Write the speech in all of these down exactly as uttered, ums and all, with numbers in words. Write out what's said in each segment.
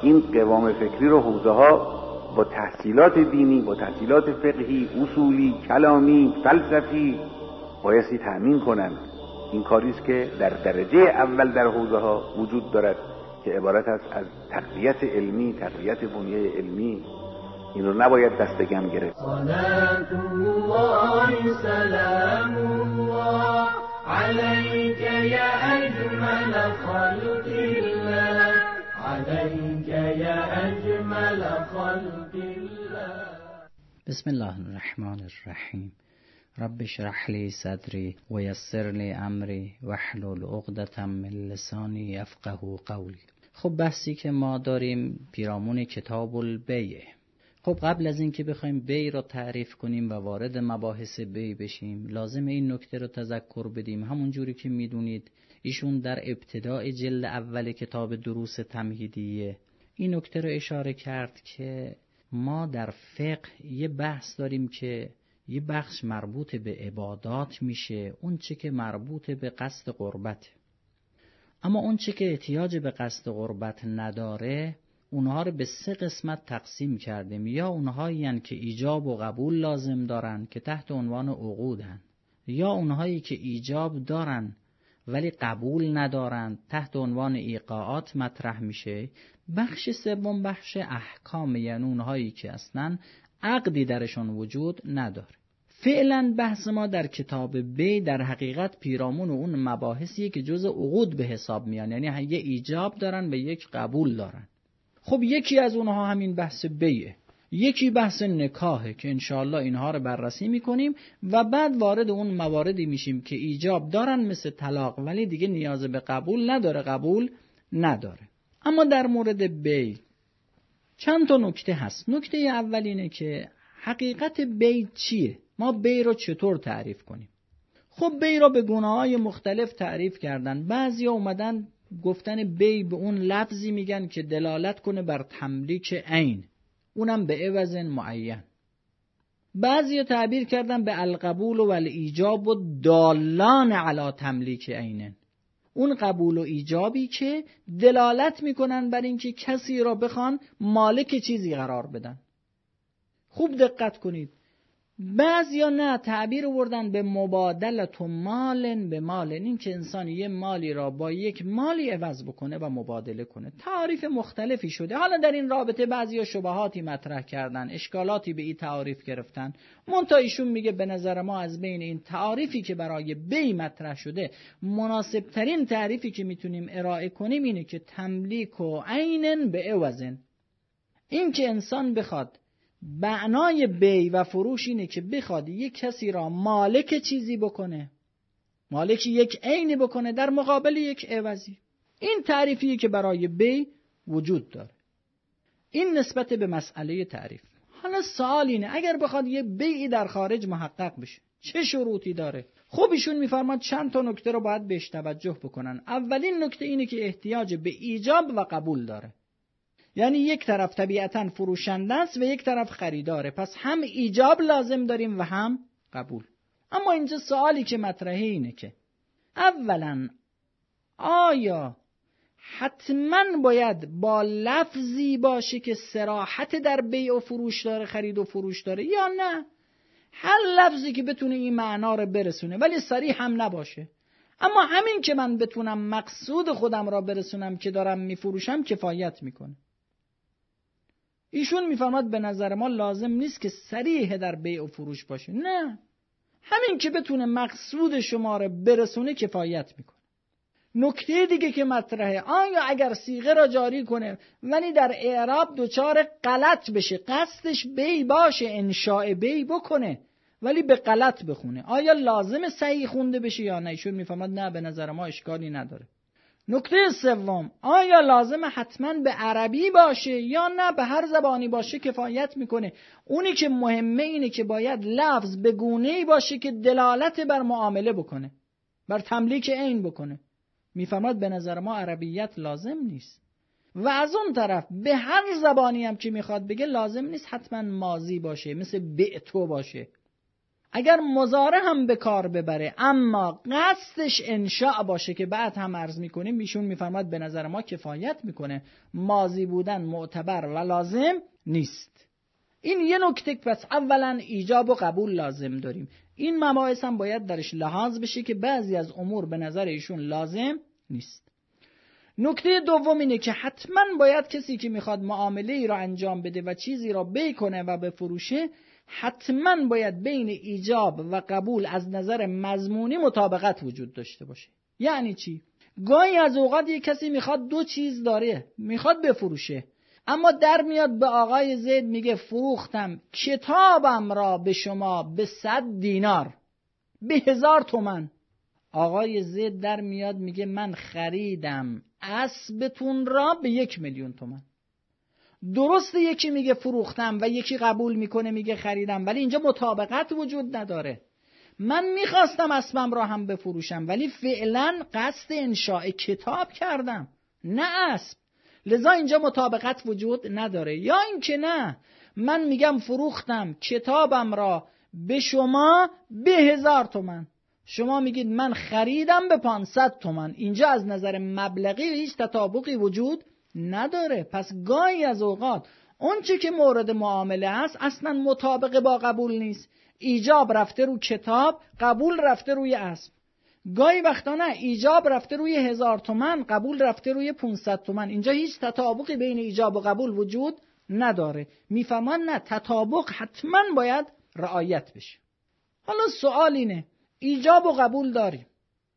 این قوام فکری رو حوزه ها با تحصیلات دینی، با تحصیلات فقهی، اصولی، کلامی، فلسفی بایستی تأمین کنند. این کاریست که در درجه اول در حوزه ها وجود دارد که عبارت است از تقویت علمی، تقویت بنیه علمی. این رو نباید دستگم گرفت. صلات الله سلام الله علیک یا اجمل خلق الله، علیک یا اجمل خلق الله. بسم الله الرحمن الرحیم. رب اشرح لی صدری و یسر لی امری واحلل عقدة من لسانی یفقهوا قولی. خب بحثی که ما داریم پیرامون کتاب البیع. خب قبل از اینکه بخوایم بیع را تعریف کنیم و وارد مباحث بیع بشیم، لازم این نکته را تذکر بدیم. همون جوری که میدونید ایشون در ابتداء جلد اول کتاب دروس تمهیدیه این نکته را اشاره کرد که ما در فقه یه بحث داریم که یه بخش مربوط به عبادات میشه، اون چه که مربوط به قصد قربت. اما اون چه که احتیاج به قصد قربت نداره، اونها رو به سه قسمت تقسیم کردیم. یا اونهایی هن که ایجاب و قبول لازم دارن که تحت عنوان عقود هن، یا اونهایی که ایجاب دارن ولی قبول ندارن تحت عنوان ایقاعات مطرح میشه. بخش سوم بخش احکام، یعنی اونهایی که اصلا عقدی درشون وجود نداره. فعلا بحث ما در کتاب بیع در حقیقت پیرامون اون مباحثیه که جزء عقود به حساب میان، یعنی یه ایجاب دارن و یک قبول دارن. خب یکی از اونها همین بحث بیعه، یکی بحث نکاحه که انشاءالله اینها رو بررسی میکنیم و بعد وارد اون مواردی میشیم که ایجاب دارن مثل طلاق ولی دیگه نیاز به قبول نداره، قبول نداره. اما در مورد بیع چند تا نکته هست. نکته اول اینه که حقیقت بیع چیه؟ ما بیع رو چطور تعریف کنیم؟ خب بیع رو به گونه‌های مختلف تعریف کردن. بعضیا اومدن گفتن بیع به اون لفظی میگن که دلالت کنه بر تملیک عین، اونم به عوض معین. بعضیا تعبیر کردن به القبول و الایجاب و دالان علی تملیک عین، اون قبول و ایجابی که دلالت میکنن بر اینکه کسی را بخوان مالک چیزی قرار بدن. خوب دقت کنید. بعضیا نه تعبیر آوردن به مبادلت و مالن به مالن، این که انسان یه مالی را با یک مالی عوض بکنه و مبادله کنه. تعریف مختلفی شده. حالا در این رابطه بعضیا شبهاتی مطرح کردن، اشکالاتی به این تعریف گرفتن. منتها ایشون میگه به نظر ما از بین این تعریفی که برای بیع مطرح شده مناسب ترین تعریفی که میتونیم ارائه کنیم اینه که تملیک و عینن به عوضن. این که انسان بخواد، معنای بیع و فروش اینه که بخواد یک کسی را مالک چیزی بکنه، مالک یک عینی بکنه در مقابل یک عوضی. این تعریفیه که برای بیع وجود داره. این نسبت به مسئله تعریف. حالا سوال اینه اگر بخواد یه بیعی در خارج محقق بشه چه شروطی داره؟ خب ایشون میفرماد چند تا نکته رو باید بهش توجه بکنن. اولین نکته اینه که احتیاج به ایجاب و قبول داره. یعنی یک طرف طبیعتاً فروشنده است و یک طرف خریداره، پس هم ایجاب لازم داریم و هم قبول. اما اینجا سوالی که مطرحه اینه که اولاً آیا حتماً باید با لفظی باشه که صراحت در بیع و فروش داره، خرید و فروش داره، یا نه هر لفظی که بتونه این معنا رو برسونه ولی صریح هم نباشه؟ اما همین که من بتونم مقصود خودم را برسونم که دارم میفروشم کفایت میکنه. ایشون میفرماد به نظر ما لازم نیست که صریح در بیع و فروش باشه، نه، همین که بتونه مقصود شما را برسونه کفایت میکنه. نکته دیگه که مطرحه، آیا اگر صیغه را جاری کنه ولی در اعراب دچار غلط بشه، قصدش بیع باشه، انشاء بیع بکنه ولی به غلط بخونه، آیا لازم صحیح خونده بشه یا نه؟ ایشون میفهمد نه، به نظر ما اشکالی نداره. نکته سوم، آیا لازم حتما به عربی باشه یا نه به هر زبانی باشه کفایت میکنه؟ اونی که مهمه اینه که باید لفظ به گونه‌ای باشه که دلالت بر معامله بکنه، بر تملیک عین بکنه. میفهمد به نظر ما عربیت لازم نیست. و از اون طرف به هر زبانی هم که میخواد بگه لازم نیست حتما ماضی باشه، مثل بعتو باشه. اگر مضارع هم به کار ببره اما قصدش انشاء باشه که بعد هم عرض میکنیم ایشون میفرماد به نظر ما کفایت میکنه، ماضی بودن معتبر و لازم نیست. این یه نکته. پس اولا ایجاب و قبول لازم داریم. این مباحث هم باید درش لحاظ بشه که بعضی از امور به نظر ایشون لازم نیست. نکته دوم اینه که حتما باید کسی که میخواد معامله ای را انجام بده و چیزی را بی کنه و بفروشه، حتما باید بین ایجاب و قبول از نظر مضمونی مطابقت وجود داشته باشه. یعنی چی؟ گاهی از اوقات یک کسی میخواد دو چیز داره، میخواد بفروشه، اما در میاد به آقای زید میگه فروختم کتابم را به شما به صد دینار، به هزار تومن. آقای زید در میاد میگه من خریدم اسبتون را به یک میلیون تومن. درسته یکی میگه فروختم و یکی قبول میکنه میگه خریدم، ولی اینجا مطابقت وجود نداره. من میخواستم اسبم را هم بفروشم ولی فعلا قصد انشاء کتاب کردم نه اسب، لذا اینجا مطابقت وجود نداره. یا اینکه نه، من میگم فروختم کتابم را به شما به هزار تومن، شما میگید من خریدم به پانصد تومن. اینجا از نظر مبلغی هیچ تطابقی وجود نداره. پس گاهی از اوقات اون چی که مورد معامله است اصلا مطابق با قبول نیست. ایجاب رفته رو کتاب، قبول رفته روی اسب. گاهی وقتا نه، ایجاب رفته روی هزار تومن، قبول رفته روی پونصد تومن. اینجا هیچ تطابقی بین ایجاب و قبول وجود نداره. میفهمان نه، تطابق حتما باید رعایت بشه. حالا سوال اینه، ایجاب و قبول داریم،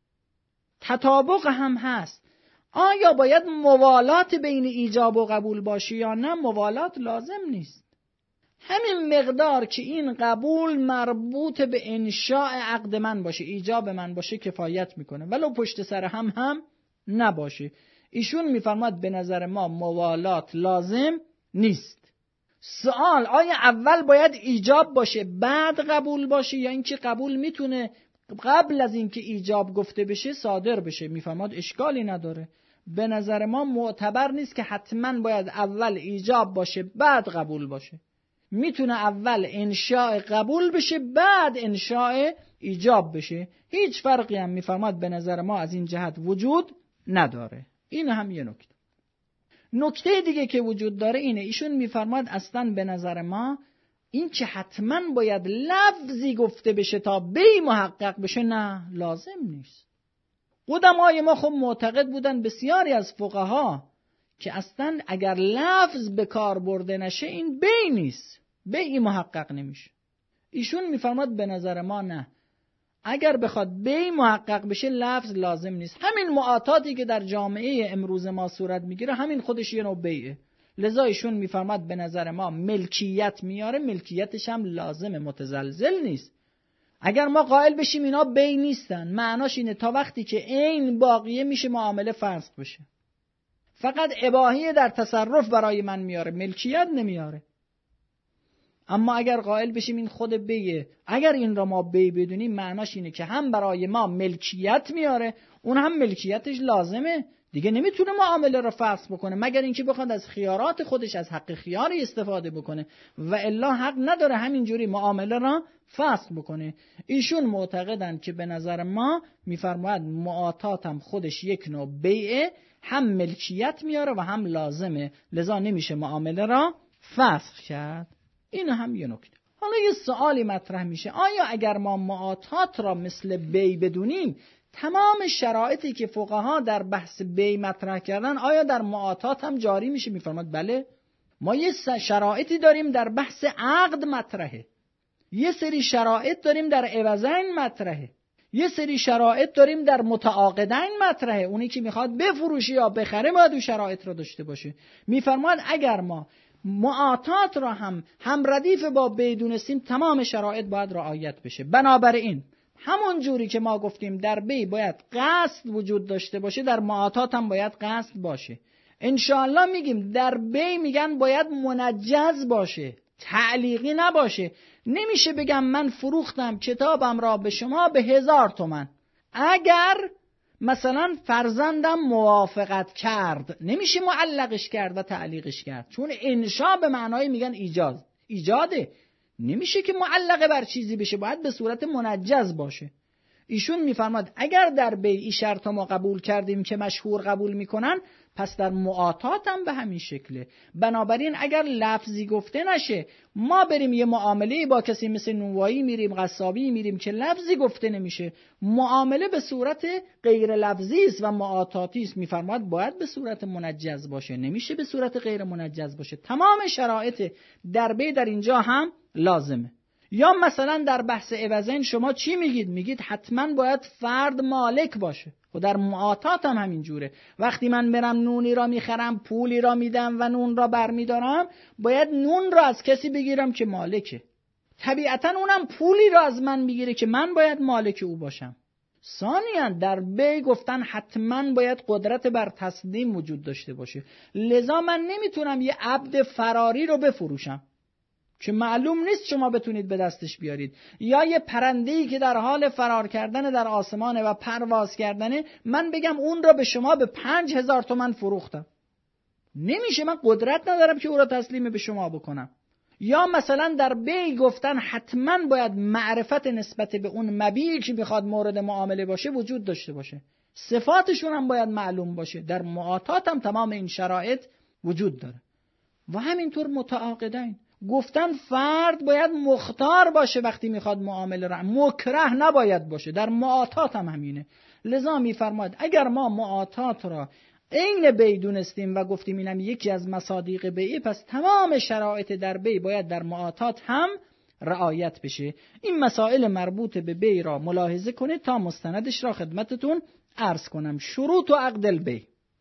تطابق هم هست، آیا باید موالات بین ایجاب و قبول باشه یا نه؟ موالات لازم نیست. همین مقدار که این قبول مربوط به انشاء عقد من باشه، ایجاب من باشه کفایت میکنه، ولو پشت سر هم هم نباشه. ایشون میفرماد به نظر ما موالات لازم نیست. سوال، آیا اول باید ایجاب باشه بعد قبول باشه یا اینکه قبول میتونه قبل از اینکه ایجاب گفته بشه صادر بشه؟ میفرماد اشکالی نداره. به نظر ما معتبر نیست که حتما باید اول ایجاب باشه بعد قبول باشه. میتونه اول انشاء قبول بشه بعد انشاء ایجاب بشه. هیچ فرقی هم میفرماد به نظر ما از این جهت وجود نداره. این هم یه نکته. نکته دیگه که وجود داره اینه، ایشون میفرماد اصلا به نظر ما این که حتما باید لفظی گفته بشه تا بی محقق بشه، نه لازم نیست. قدمای ما خب معتقد بودن، بسیاری از فقها، که اصلا اگر لفظ به کار برده نشه این بی نیست، بی محقق نمیشه. ایشون میفرماد به نظر ما نه، اگر بخواد بی محقق بشه لفظ لازم نیست. همین معاطاتی که در جامعه امروز ما صورت میگیره همین خودش یه نوع بیعه. لذا ایشون میفرماد به نظر ما ملکیت میاره، ملکیتش هم لازم، متزلزل نیست. اگر ما قائل بشیم اینا بی نیستن، معناش اینه تا وقتی که عین باقیه میشه معامله فسخ بشه. فقط اباحیه در تصرف برای من میاره، ملکیت نمیاره. اما اگر قائل بشیم این خود بیه، اگر این را ما بی بدونیم معناش اینه که هم برای ما ملکیت میاره، اون هم ملکیتش لازمه، دیگه نمیتونه معامله را فسخ بکنه مگر اینکه بخواد از خیارات خودش، از حق خیاری استفاده بکنه، و الا حق نداره همینجوری معامله را فسخ بکنه. ایشون معتقدن که به نظر ما میفرماید معاطات هم خودش یک نوع بیعه، هم ملکیت میاره و هم لازمه، لذا نمیشه معامله را فسخ کرد. این هم یه نکته. حالا یه سوالی مطرح میشه، آیا اگر ما معاطات را مثل بی بدونیم، تمام شرایطی که فقها در بحث بی مطرح کردن آیا در معاطات هم جاری میشه؟ میفرماد بله. ما یه شرایطی داریم در بحث عقد مطرحه، یه سری شرایط داریم در عوضین مطرحه، یه سری شرایط داریم در متعاقدین مطرحه. اونی که میخواد بفروشه یا بخره باید اون شرایط را داشته باشه. میفرماد اگر ما معاطات را هم هم ردیف با بدونستیم، تمام شرایط باید رعایت بشه. بنابراین همون جوری که ما گفتیم در بی باید قصد وجود داشته باشه، در معاطات هم باید قصد باشه. انشاءالله میگیم در بی میگن باید منجز باشه، تعلیقی نباشه. نمیشه بگم من فروختم کتابم را به شما به هزار تومن، اگر مثلا فرزندم موافقت کرد، نمیشه معلقش کرد و تعلیقش کرد، چون انشاء به معنای میگن ایجاز، ایجاده. نمیشه که معلقه بر چیزی بشه، باید به صورت منجز باشه. ایشون میفرماد اگر در بیع شرط ما قبول کردیم که مشهور قبول میکنن، پس در معاطات هم به همین شکله. بنابراین اگر لفظی گفته نشه، ما بریم یه معامله با کسی مثل نونوایی میریم، قصابی میریم که لفظی گفته نمیشه، معامله به صورت غیر لفظی است و معاطاتی است، میفرماد باید به صورت منجز باشه، نمیشه به صورت غیر منجز باشه. تمام شرایط در بیع در اینجا هم لازمه. یا مثلا در بحث عوضین شما چی میگید؟ میگید حتما باید فرد مالک باشه. و در معاطات هم همین جوره. وقتی من برم نونی را میخرم، پولی را میدم و نون را برمیدارم، باید نون را از کسی بگیرم که مالکه. طبیعتا اونم پولی را از من میگیره که من باید مالک او باشم. ثانیاً در بیع گفتن حتما باید قدرت بر تسلیم وجود داشته باشه. لذا من نمیتونم یه عبد فراری رو بفروشم که معلوم نیست شما بتونید به دستش بیارید، یا یه پرنده‌ای که در حال فرار کردن در آسمانه و پرواز کردنه، من بگم اون را به شما به پنج هزار تومن فروختم. نمیشه، من قدرت ندارم که او را تسلیم به شما بکنم. یا مثلا در بیع گفتن حتما باید معرفت نسبت به اون مبیعی که میخواد مورد معامله باشه وجود داشته باشه، صفاتشون هم باید معلوم باشه. در معاطات هم تمام این شرایط وجود داره. و همینطور متعاقدین گفتن فرد باید مختار باشه وقتی میخواد معامله را، مکره نباید باشه. در معاطات هم همینه. لذا میفرماید اگر ما معاطات را عین بیع دونستیم و گفتیم اینم یکی از مصادیق بیع، پس تمام شرایط در بیع باید در معاطات هم رعایت بشه. این مسائل مربوط به بیع را ملاحظه کنید تا مستندش را خدمتتون عرض کنم. شروط و عقد البیع.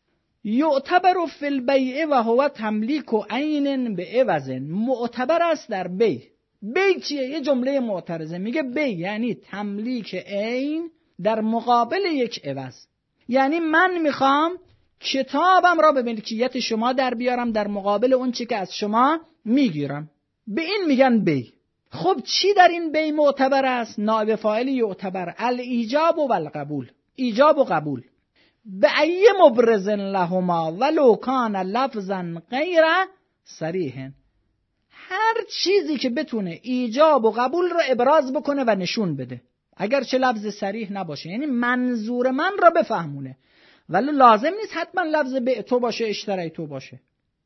یعتبر فی البیع و هو تملیک عین بعوض. معتبر است در بیع. بیع چیه؟ یه جمله معترضه. میگه بیع یعنی تملیک عین در مقابل یک عوض. یعنی من میخوام کتابم را به ملکیت شما در بیارم در مقابل اون چی که از شما میگیرم. به این میگن بیع. خب چی در این بیع معتبر است؟ نائب فاعل یعتبر الایجاب و القبول. ایجاب و قبول. به ای مبرز لهما ولو کان لفظا غیر صریح. هر چیزی که بتونه ایجاب و قبول رو ابراز بکنه و نشون بده، اگر چه لفظ صریح نباشه، یعنی منظور من را بفهمونه، ولی لازم نیست حتما لفظ بیع تو باشه، اشتری تو باشه.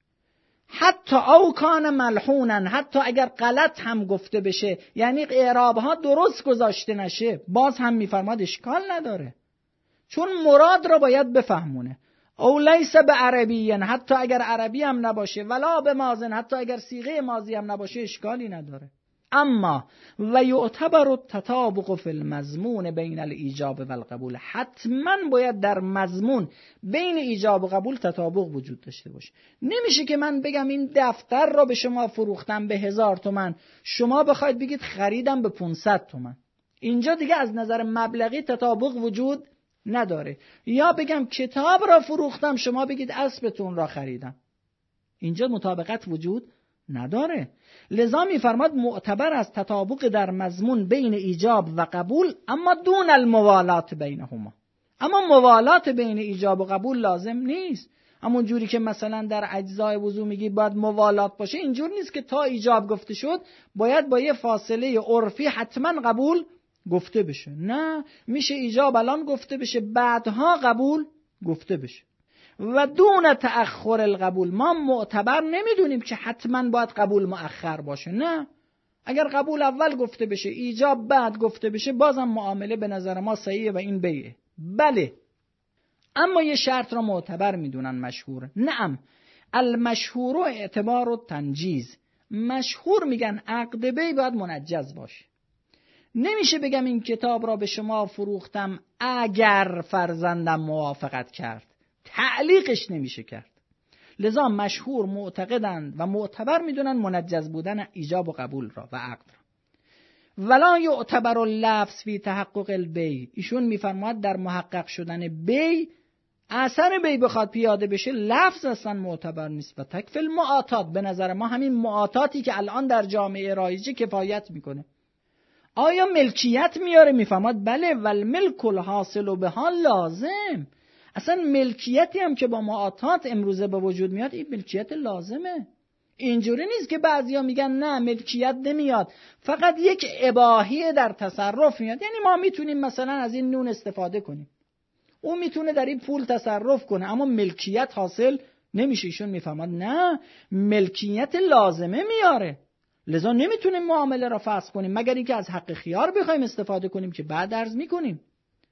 حتی او کان ملحونا، حتی اگر غلط هم گفته بشه، یعنی اعراب ها درست گذاشته نشه، باز هم میفرماد اشکال نداره، چون مراد را باید بفهمونه. او لیس به عربی، حتی اگر عربی هم نباشه، ولا به ماضن، حتی اگر صیغه ماضی هم نباشه، اشکالی نداره. اما و یعتبر التطابق فی المضمون بین الایجاب و القبول. حتما باید در مضمون بین ایجاب و قبول تطابق وجود داشته باشه. نمیشه که من بگم این دفتر را به شما فروختم به هزار تومن، شما بخواید بگید خریدم به پونصد تومن. اینجا دیگه از نظر مبلغی تطابق وجود نداره. یا بگم کتاب را فروختم، شما بگید اسبتون را خریدم. اینجا مطابقت وجود نداره. لذا میفرماد معتبر از تطابق در مضمون بین ایجاب و قبول، اما دون الموالات بینهما. اما موالات بین ایجاب و قبول لازم نیست. همون جوری که مثلا در اجزای وضو میگی باید موالات باشه، اینجور نیست که تا ایجاب گفته شد باید با یه فاصله عرفی حتما قبول گفته بشه. نه، میشه ایجاب الان گفته بشه، بعدها قبول گفته بشه. و دون تأخر القبول، ما معتبر نمیدونیم که حتما باید قبول مؤخر باشه. نه، اگر قبول اول گفته بشه، ایجاب بعد گفته بشه، بازم معامله به نظر ما صحیحه و این بیعه. بله، اما یه شرط را معتبر میدونن مشهور. نعم، المشهور اعتبار و تنجیز. مشهور میگن عقد بیع باید منجز باشه. نمیشه بگم این کتاب را به شما فروختم اگر فرزندم موافقت کرد، تعلیقش نمیشه کرد. لذا مشهور معتقدند و معتبر میدونن منجز بودن ایجاب و قبول را و عقد را. ولا یعتبر اللفظ فی تحقق البیع. ایشون میفرماید در محقق شدن بیع، اثر بیع بخواد پیاده بشه، لفظ اصلا معتبر نیست. و تکفی المعاطات. به نظر ما همین معاطاتی که الان در جامعه رایجه کفایت میکنه. آیا ملکیت میاره؟ میفهمد بله، والملک الحاصل بها لازم. اصلا ملکیتی هم که با معاطات امروزه به وجود میاد، این ملکیت لازمه. اینجوری نیست که بعضیا میگن نه ملکیت نمیاد، فقط یک اباحی در تصرف میاد. یعنی ما میتونیم مثلا از این نون استفاده کنیم، اون میتونه در این پول تصرف کنه، اما ملکیت حاصل نمیشه. ایشون میفهمد نه، ملکیت لازمه میاره، لذا نمیتونیم معامله را فسخ کنیم مگر اینکه از حق خیار بخوایم استفاده کنیم که بعد عرض میکنیم.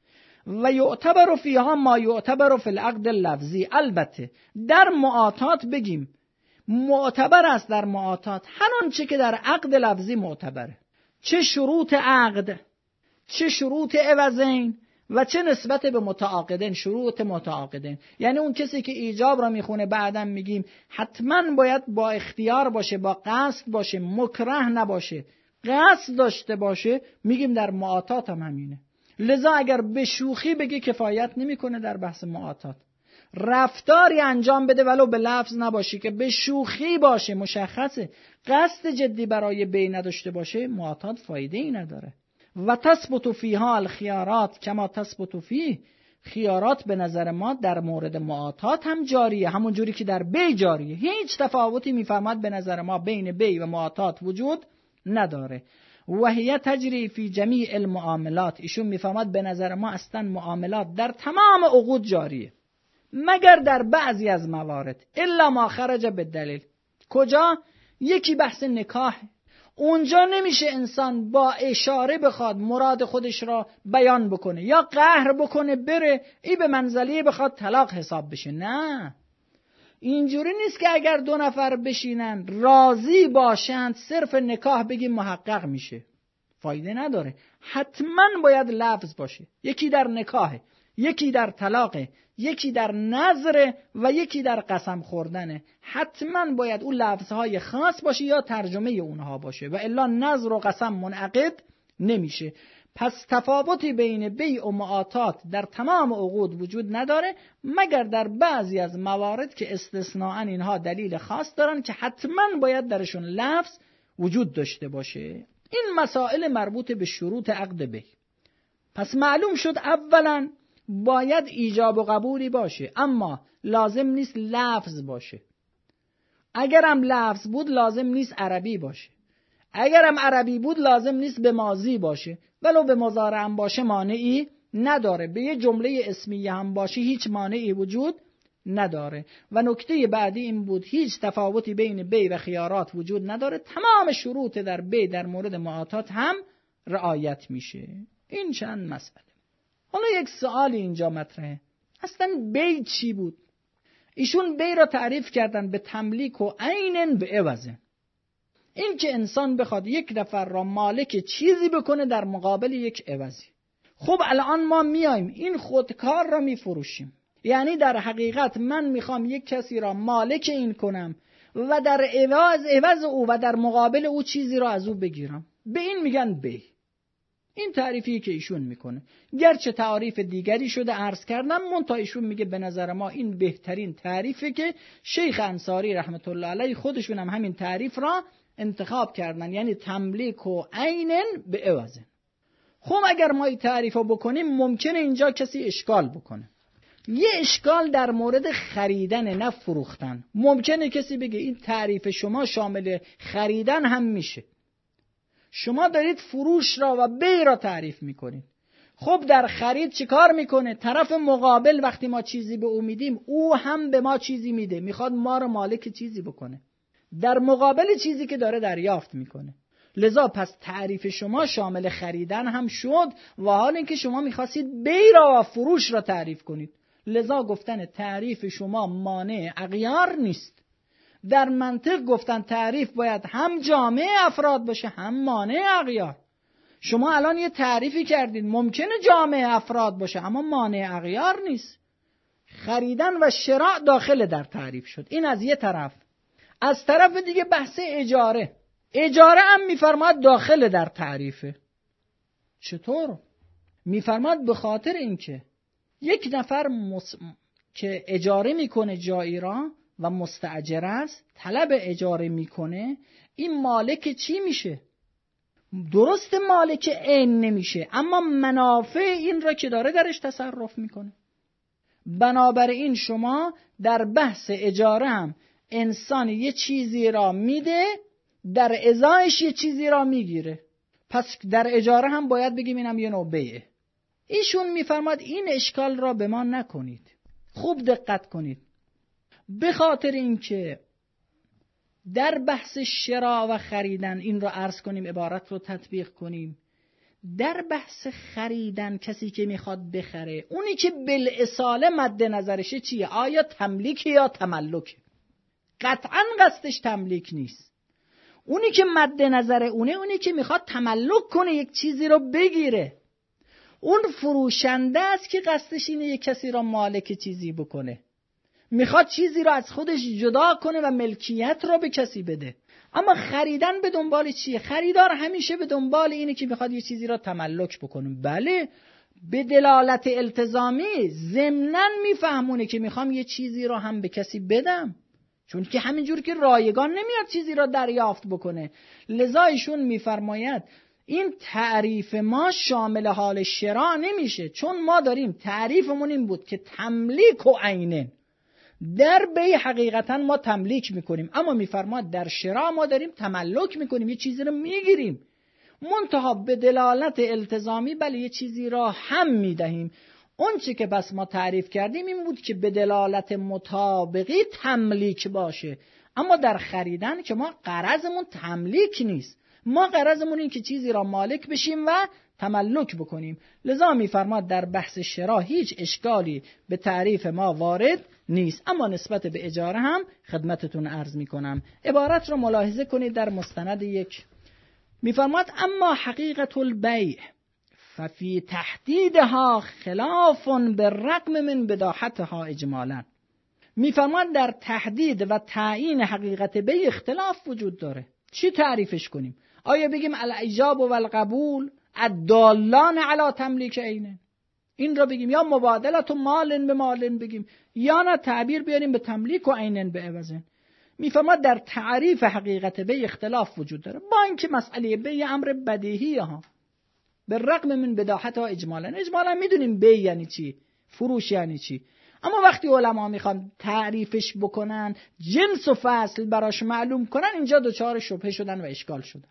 و یعتبر فیها ما یعتبر فی العقد اللفظی. البته در معاطات بگیم معتبر است در معاطات هر آنچه که در عقد لفظی معتبره، چه شروط عقد، چه شروط عوضین و چه نسبت به متعاقدین، شروط متعاقدین. یعنی اون کسی که ایجاب را میخونه بعداً میگیم حتما باید با اختیار باشه، با قصد باشه، مکره نباشه، قصد داشته باشه، میگیم در معاطات هم همینه. لذا اگر به شوخی بگی کفایت نمیکنه در بحث معاطات. رفتاری انجام بده ولو به لفظ نباشه که به شوخی باشه، مشخصه، قصد جدی برای بی نداشته باشه، معاطات فایده ای نداره. و تثبت فیها الخیارات کما تثبت فیه. خیارات به نظر ما در مورد معاطات هم جاریه، همون جوری که در بی جاریه. هیچ تفاوتی میفهمد به نظر ما بین بی و معاطات وجود نداره. و هی تجری فی جمیع المعاملات. ایشون میفهمد به نظر ما اصلا معاملات در تمام عقود جاریه مگر در بعضی از موارد، الا ما خرج بالدلیل. کجا؟ یکی بحث نکاح، اونجا نمیشه انسان با اشاره بخواد مراد خودش را بیان بکنه یا قهر بکنه بره ای به منزله بخواد طلاق حساب بشه. نه، اینجوری نیست که اگر دو نفر بشینن راضی باشند صرف نکاح بگیم محقق میشه، فایده نداره. حتما باید لفظ باشه، یکی در نکاح، یکی در طلاقه، یکی در نظر و یکی در قسم خوردنه. حتما باید اون لفظهای خاص باشه یا ترجمه اونها باشه و الا نظر و قسم منعقد نمیشه. پس تفاوتی بین بیع و معاطات در تمام عقود وجود نداره مگر در بعضی از موارد که استثناءً اینها دلیل خاص دارن که حتما باید درشون لفظ وجود داشته باشه. این مسائل مربوط به شروط عقد بیع. پس معلوم شد اولا باید ایجاب و قبولی باشه، اما لازم نیست لفظ باشه. اگرم لفظ بود لازم نیست عربی باشه، اگرم عربی بود لازم نیست به ماضی باشه، ولو به مضارع هم باشه مانعی نداره، به یه جمله اسمیه هم باشه هیچ مانعی وجود نداره. و نکته بعدی این بود هیچ تفاوتی بین بیع و خیارات وجود نداره، تمام شروط در بیع در مورد معاطات هم رعایت میشه. این چند مسئله. حالا یک سوال اینجا مطرحه، اصلا بیع چی بود؟ ایشون بیع را تعریف کردن به تملیک و عین به عوضه. این که انسان بخواد یک نفر را مالک چیزی بکنه در مقابل یک عوضی. خب الان ما میایم این خودکار را میفروشیم، یعنی در حقیقت من میخوام یک کسی را مالک این کنم و در عوض عوض او و در مقابل او چیزی را از او بگیرم، به این میگن بیع. این تعریفی که ایشون میکنه، گرچه تعریف دیگری شده عرض کردم، منتها ایشون میگه به نظر ما این بهترین تعریفه که شیخ انصاری رحمت الله علیه خودشون هم همین تعریف را انتخاب کردن، یعنی تملیک و عین به عوض. خب اگر ما این تعریف رو بکنیم ممکنه اینجا کسی اشکال بکنه. یه اشکال در مورد خریدن نه فروختن. ممکنه کسی بگه این تعریف شما شامل خریدن هم میشه، شما دارید فروش را و بیع را تعریف میکنید. خب در خرید چی کار میکنه؟ طرف مقابل وقتی ما چیزی به او میدیم او هم به ما چیزی میده، میخواد ما را مالک چیزی بکنه در مقابل چیزی که داره دریافت میکنه. لذا پس تعریف شما شامل خریدن هم شد و حال اینکه شما میخواستید بیع را و فروش را تعریف کنید. لذا گفتن تعریف شما مانع اغیار نیست. در منطق گفتن تعریف باید هم جامع افراد باشه هم مانع اغیار. شما الان یه تعریفی کردید ممکنه جامع افراد باشه اما مانع اغیار نیست. خریدن و شراء داخل در تعریف شد. این از یه طرف. از طرف دیگه بحث اجاره. اجاره هم میفرماد داخل در تعریفه. چطور؟ میفرماد به خاطر اینکه یک نفر مس... که اجاره میکنه جایی را و مستاجر است، طلب اجاره میکنه، این مالک چی میشه؟ درست مالک عین نمیشه اما منافع این را که داره درش تصرف میکنه. بنابراین شما در بحث اجاره هم انسان یه چیزی را میده، در ازایش یه چیزی را میگیره. پس در اجاره هم باید بگیم اینم یه نوع بیعه. ایشون میفرماد این اشکال را به ما نکنید. خوب دقت کنید. به خاطر اینکه در بحث شرا و خریدن، این را عرض کنیم عبارت رو تطبیق کنیم، در بحث خریدن کسی که میخواد بخره، اونی که بالاصاله مد نظرشه چیه؟ آیا تملیک یا تملک؟ قطعا قصدش تملیک نیست. اونی که مد نظر اونه، اونی که میخواد تملک کنه، یک چیزی رو بگیره. اون فروشنده است که قصدش اینه یک کسی را مالک چیزی بکنه، میخواد چیزی را از خودش جدا کنه و ملکیت را به کسی بده. اما خریدن به دنبال چیه؟ خریدار همیشه به دنبال اینه که میخواد یه چیزی را تملک بکنه. بله، به دلالت التزامی ضمناً میفهمونه که میخوام یه چیزی را هم به کسی بدم، چون که همینجور که رایگان نمیاد چیزی را دریافت بکنه. لذا ایشون میفرماید این تعریف ما شامل حال شرا نمیشه، چون ما داریم تعریفمون این بود که تملیک و عینه. در بیع حقیقتا ما تملیک میکنیم، اما میفرماد در شرا ما داریم تملک میکنیم، یه چیزی رو میگیریم. منتها به دلالت التزامی بله یه چیزی را هم میدهیم. اون چی که بس ما تعریف کردیم این بود که به دلالت مطابقی تملیک باشه. اما در خریدن که ما غرضمون تملیک نیست، ما غرضمون این که چیزی را مالک بشیم و تملک بکنیم. لذا میفرماد در بحث شرا هیچ اشکالی به تعریف ما وارد نیست. اما نسبت به اجاره هم خدمتتون عرض میکنم. عبارت را ملاحظه کنید در مستند یک. میفرماد اما حقیقت البیع ففی تحدیدها خلاف بالرغم من بداحتها اجمالا. میفرماد در تحدید و تعیین حقیقت بیع اختلاف وجود داره. چی تعریفش کنیم؟ آیا بگیم الایجاب و القبول الدالان علی تملیک عینه، این را بگیم، یا مبادلت و مالن به مالن بگیم، یا نه تعبیر بیاریم به تملیک و عینن به عوضن. میفرماد در تعریف حقیقت بیع اختلاف وجود داره، با اینکه مسئله بیع امر بدیهیه ها، به رغم من بداحتها اجمالا. اجمالا میدونیم بیع یعنی چی، فروش یعنی چی. اما وقتی علما میخوان تعریفش بکنن، جنس و فصل براش معلوم کنن، اینجا دوچار شبهه شدن و اشکال شدن.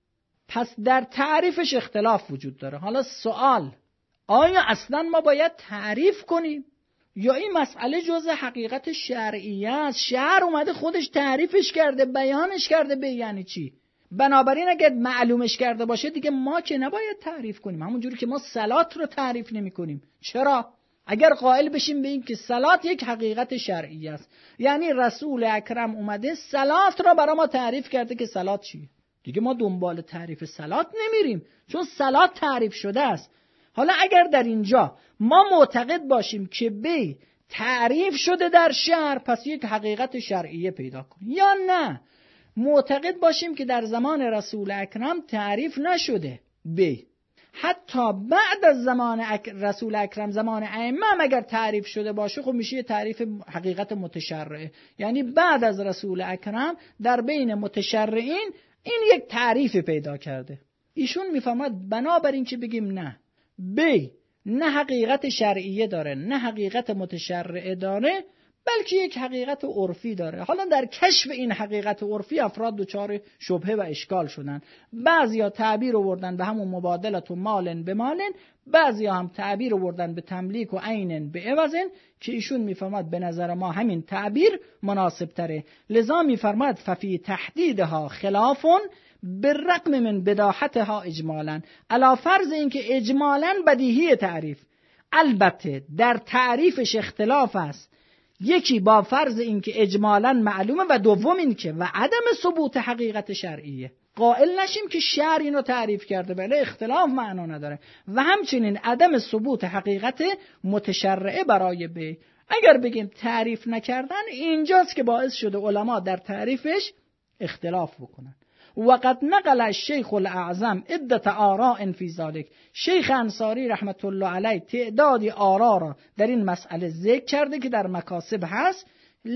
پس در تعریفش اختلاف وجود داره. حالا سوال، آیا اصلا ما باید تعریف کنیم یا این مسئله جزء حقیقت شرعیه است؟ شرع اومده خودش تعریفش کرده، بیانش کرده به یعنی چی. بنابراین اگر معلومش کرده باشه دیگه ما که نباید تعریف کنیم، همونجوری که ما صلات رو تعریف نمی کنیم. چرا؟ اگر قائل بشیم به این که صلات یک حقیقت شرعی است، یعنی رسول اکرم اومده صلات را برای ما تعریف کرده که صلات چیه، دیگه ما دنبال تعریف صلات نمیریم، چون صلات تعریف شده است. حالا اگر در اینجا ما معتقد باشیم که بی تعریف شده در شرع، پس یک حقیقت شرعیه پیدا کنیم، یا نه معتقد باشیم که در زمان رسول اکرم تعریف نشده بی، حتی بعد از زمان اک... رسول اکرم زمان ائمه اگر تعریف شده باشه، خب میشه تعریف حقیقت متشرعه، یعنی بعد از رسول اکرم در بین متشرعین این یک تعریف پیدا کرده. ایشون میفهمد بنابراین که بگیم نه بی نه حقیقت شرعیه داره نه حقیقت متشرعه داره، بلکه یک حقیقت عرفی داره. حالا در کشف این حقیقت عرفی افراد دچار شبهه و اشکال شدن. بعضیا تعبیر آوردن به همون مبادلت و مالن به مالن، بعضیا هم تعبیر آوردن به تملیک و عینن به عوضن، که ایشون میفرماد به نظر ما همین تعبیر مناسب تره. لذا میفرماد ففی تحدیدها خلافون بالرغم من بداحتها اجمالا، علی فرض اینکه اجمالا بدیهی تعریف، البته در تعریفش اختلاف است، یکی با فرض اینکه اجمالا معلومه و دوم اینکه و عدم ثبوت حقیقت شرعیه. قائل نشیم که شرع اینو تعریف کرده، بله اختلاف معنا نداره، و همچنین عدم ثبوت حقیقت متشرعه برای بیع. اگر بگیم تعریف نکردن، اینجاست که باعث شده علما در تعریفش اختلاف بکنن. وقد نقل الشیخ الاعظم عدة آراء فی ذلک، شیخ انصاری رحمت الله علیه تعدادی آرا را در این مسئله ذکر کرده که در مکاسب هست.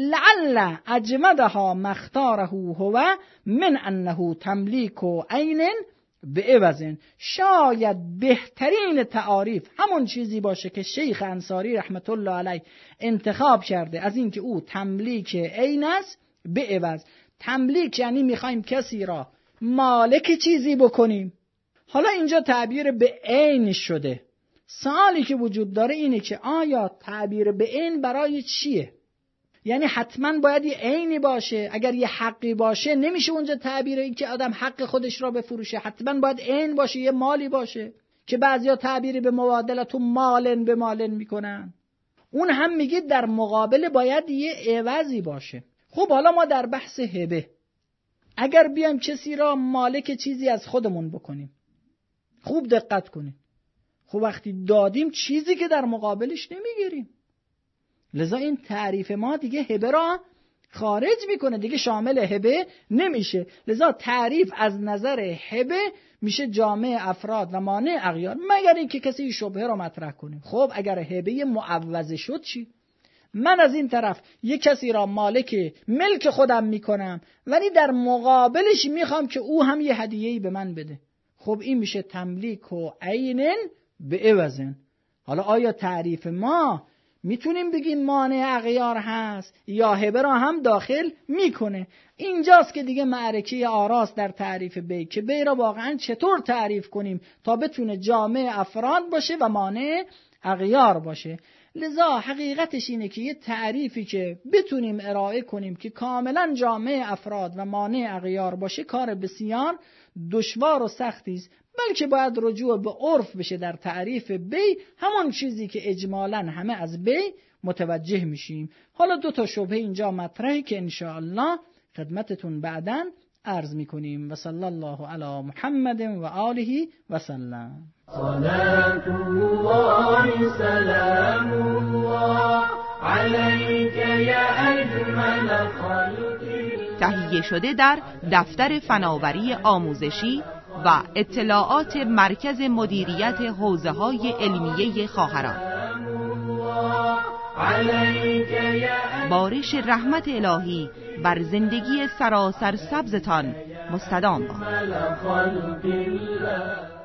لعل اجمدها مختاره هو من انه تملیک و عین بعوض، شاید بهترین تعاریف همون چیزی باشه که شیخ انصاری رحمت الله علیه انتخاب کرده، از اینکه او تملیک عین است به عوض. تملیک یعنی میخوایم کسی را مالک چیزی بکنیم. حالا اینجا تعبیر به عین شده. سوالی که وجود داره اینه که آیا تعبیر به عین برای چیه؟ یعنی حتما باید یه عینی باشه. اگر یه حقی باشه نمیشه اونجا تعبیر این که آدم حق خودش را بفروشه. حتما باید عین باشه، یه مالی باشه که بعضیا تعبیر به مبادلت و مالن به مالن میکنن. اون هم میگه در مقابل باید یه عوضی باشه. خب حالا ما در بحث هبه اگر بیایم کسی را مالک چیزی از خودمون بکنیم، خوب دقت کنیم، خب وقتی دادیم چیزی که در مقابلش نمیگیریم، لذا این تعریف ما دیگه هبه را خارج میکنه، دیگه شامل هبه نمیشه. لذا تعریف از نظر هبه میشه جامع افراد و مانع اغیار، مگر اینکه کسی شبهه را مطرح کنه. خب اگر هبه معوض شد چی؟ من از این طرف یک کسی را مالک ملک خودم میکنم ولی در مقابلش میخوام که او هم یه هدیه‌ای به من بده. خب این میشه تملیک و عینن به عوضن. حالا آیا تعریف ما میتونیم بگیم مانع اغیار هست یا هبه را هم داخل میکنه؟ اینجاست که دیگه معرکه آراست در تعریف بی، که بی را واقعا چطور تعریف کنیم تا بتونه جامع افراد باشه و مانع اغیار باشه. لذا حقیقتش اینه که یه تعریفی که بتونیم ارائه کنیم که کاملا جامع افراد و مانع اغیار باشه کار بسیار دشوار و سختی است، بلکه باید رجوع به عرف بشه در تعریف بی، همون چیزی که اجمالاً همه از بی متوجه میشیم. حالا دو تا شبهه اینجا مطرحه که انشاءالله خدمتتون بعداً عرض میکنیم. و صلی الله علی محمد و آله و سلم. صلاة الله سلام الله عليك يا أجمل خلق الله. تهیه شده در دفتر فناوری آموزشی و اطلاعات مرکز مدیریت حوزه‌های علمیه خواهران. بارش رحمت الهی بر زندگی سراسر سبزتان مستدام باد.